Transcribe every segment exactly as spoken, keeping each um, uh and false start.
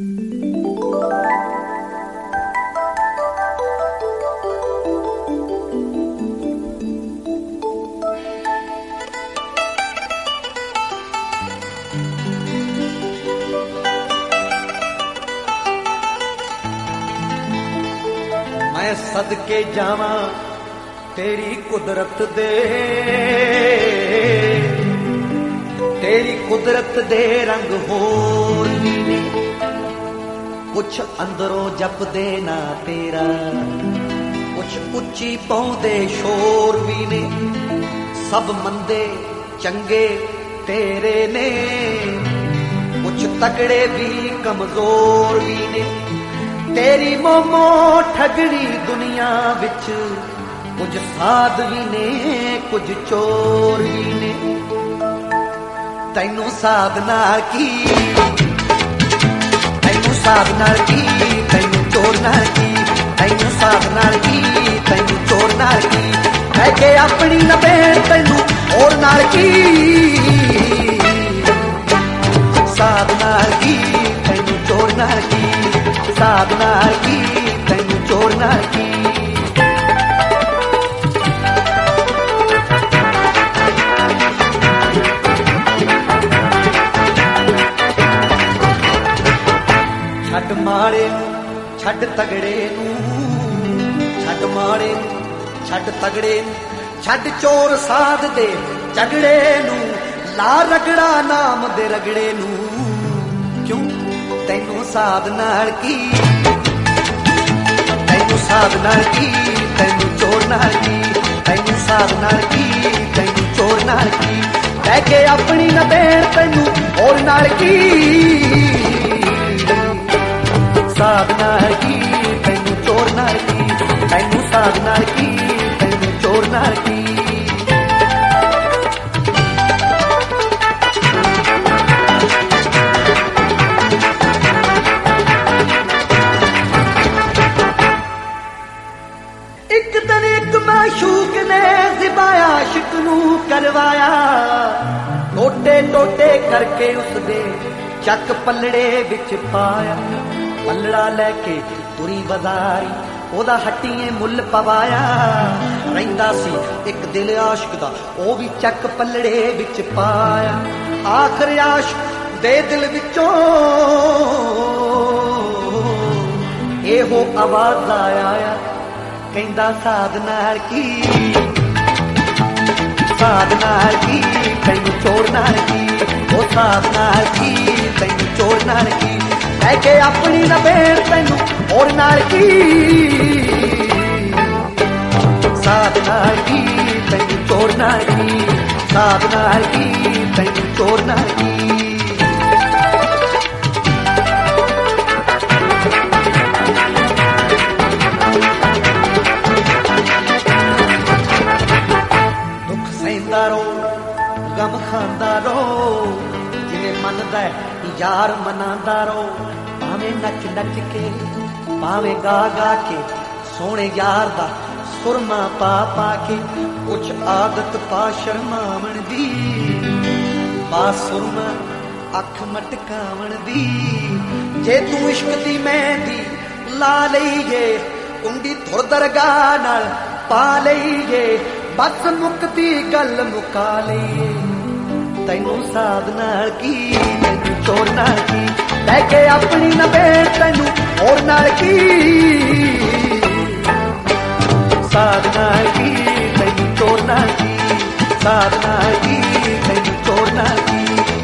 मैं सदके जावां तेरी कुदरत दे, तेरी कुदरत दे रंग होर भी ने, कुछ अंदरों जपदे ना तेरा, कुछ उच्ची पौंदे शोर भी ने। सब मंदे चंगे तेरे ने, कुछ तगड़े भी कमजोर भी ने। तेरी मोमो ठगड़ी दुनिया विच, कुछ साध भी ने कुछ चोर भी ने। तैनू साधना की, तैनू साधना की, तैनू चोरना की, तैनू साधना की, तैनू चोरना की। कह के अपनी नबेड़ तैनू और नाल की, साधना की तैनू चोरना की, साधना की तैनू चोरना की। छड्ड माड़े छड्ड तगड़े नूं, छड्ड माड़े छड्ड तगड़े, छड्ड चोर साध दे झगड़े नूं, ला रगड़ा नाम दे रगड़े नूं। क्यों तैनू साधना की, तैनू साधना की, तैनू चोरना की, तैनू साधना की, तैनू चोरना की। लैके अपनी नबेड़ तैनू और नाल की, साधना की तैनू चोरना की, तैनू साधना की, तैनू चोरना की। एक दिन एक माशूक ने ज़िबाया आशिक नू करवाया, टोटे टोटे करके उसदे चक पलड़े विच पाया। पलड़ा लैके तुरी बाजारी, ओदा हट्टीए मुल पवाया। रहिंदा सी एक दिल आशिक दा, ओ भी चक पलड़े विच पाया। आखिर आशिक दे दिल विचों एहो आवाज आया, कहंदा साधना की, साधना की तैनू चोरना की, ओ साधना की तैनू चोरना की। लैके अपनी नबेड़ तैनू और नाल की, साधना की तैनू चोरना की, साधना की तैनू चोरना की। दुख सहंदा रो गम खांदा रो, जिवें मनदा यार मनांदा रो। भावें नच नच के भावें गा गा के, सोने यार दा सुरमा पा पा के। कुछ आदत पा शर्मावण दी, पा सुरमा अख मटकावण दी। जे तू इश्क दी मेहंदी ला लईए, कुंडी धुर दरगाह नाल पा लईए, बस मुकती गल मुका लईए। तैनू साधना की तैनू चोरना की, लैके अपनी नबेड़ तैनू और नाल की, साधना की तैनू चोरना की, साधना की तैनू चोरना की।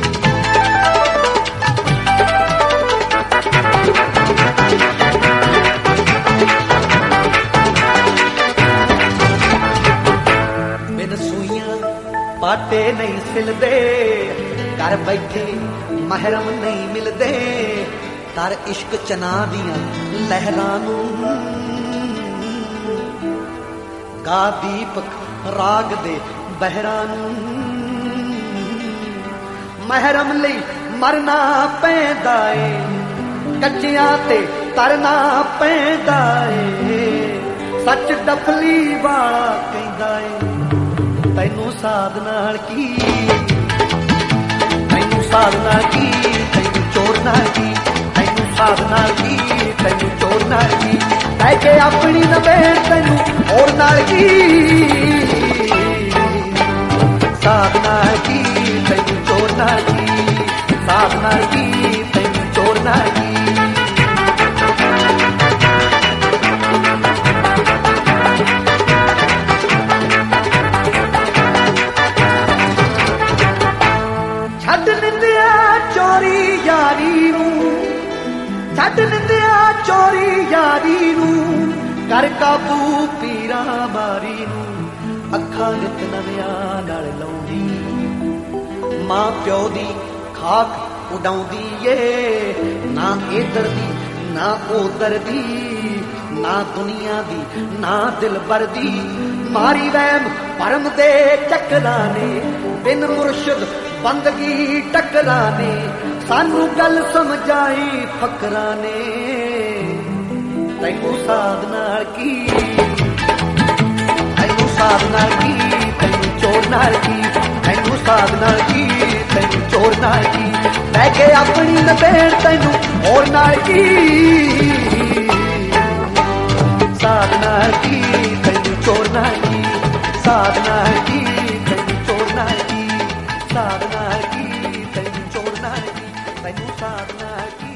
बिन सुइयां पाटे नहीं सिलदे, घर बैठे महरम नहीं मिलदे। तर इश्क चना दियां लहरां नूं, गा दीपक राग दे बहरां नूं। महरम लई मरना पैंदा ए, कच्चियां ते तरना पैंदा ए। सच डफली वाला कहंदा ए, तैनू साधना की, तैनू साधना की, तैनू चोरना की, तैनू ਸਾਧ ਨਾਲ ਕੀ ਤੈਨੂੰ ਚੋਰ ਨਾਲ ਕੀ ਲੈ ਕੇ ਆਪਣੀ ਨਵੇੜ ਤੈਨੂੰ ਹੋਰ ਨਾਲ ਕੀ ਸਾਧ ਨਾਲ ਕੀ ਤੈਨੂੰ ਚੋਰ ਨਾਲ ਕੀ ਸਾਧ ਨਾਲ ਕੀ ਤੈਨੂੰ ਚੋਰ ਨਾਲ ਕੀ ਛੱਡ ਨਿੰਦਿਆ ਚੋਰੀ ਯਾਰੀ ਨੂੰ ਛੱਡ ਨਿੰਦਿਆ ਚੋਰੀ ਯਾਰੀ ਨੂੰ ਕਰ ਕਾਬੂ ਪੀਰਾਂ ਮਾਰੀ ਨੂੰ ਅੱਖਾਂ ਨਿਤ ਨਵਿਆਂ ਨਾਲ ਲਾਉਂਦੀ ਮਾਂ ਪਿਓ ਦੀ ਖਾਕ ਉਡਾਉਂਦੀ ਏ ਨਾ ਇਧਰ ਦੀ ਨਾ ਉਧਰ ਦੀ ਨਾ ਦੁਨੀਆ ਦੀ ਨਾ ਦਿਲਬਰ ਦੀ ਮਾਰੀ ਵਹਿਮ ਭਰਮ ਦੇ ਚੱਕਰਾਂ ਨੇ ਬਿਨ ਮੁਰਸ਼ਿਦ ਬੰਦਗੀ ਟੱਕਰਾਂ ਨੇ ਸਾਨੂੰ ਗੱਲ ਸਮਝਾਈ ਫਕਰਾਂ ਨੇ ਤੈਨੂੰ ਸਾਧ ਨਾਲ ਕੀ ਤੈਨੂੰ ਸਾਧ ਨਾਲ ਕੀ ਤੈਨੂੰ ਚੋਰ ਨਾਲ ਕੀ ਤੈਨੂੰ ਸਾਧ ਨਾਲ ਕੀ ਤੈਨੂੰ ਚੋਰ ਨਾਲ ਕੀ ਲੈ ਕੇ ਆਪਣੀ ਨਵੇੜ ਤੈਨੂੰ ਹੋਰ ਨਾਲ ਕੀ ਸਾਧ ਨਾਲ ਕੀ ਤੈਨੂੰ ਚੋਰ ਨਾਲ ਕੀ ਸਾਧ ਨਾਲ ਕੀ ਤੈਨੂੰ ਚੋਰ ਨਾਲ ਕੀ ਸਾਧ ਨਾਲ ਕੀ ਤੈਨੂੰ ਚੋਰ ਨਾਲ ਕੀ ਤੈਨੂੰ ਸਾਧ ਨਾਲ ਕੀ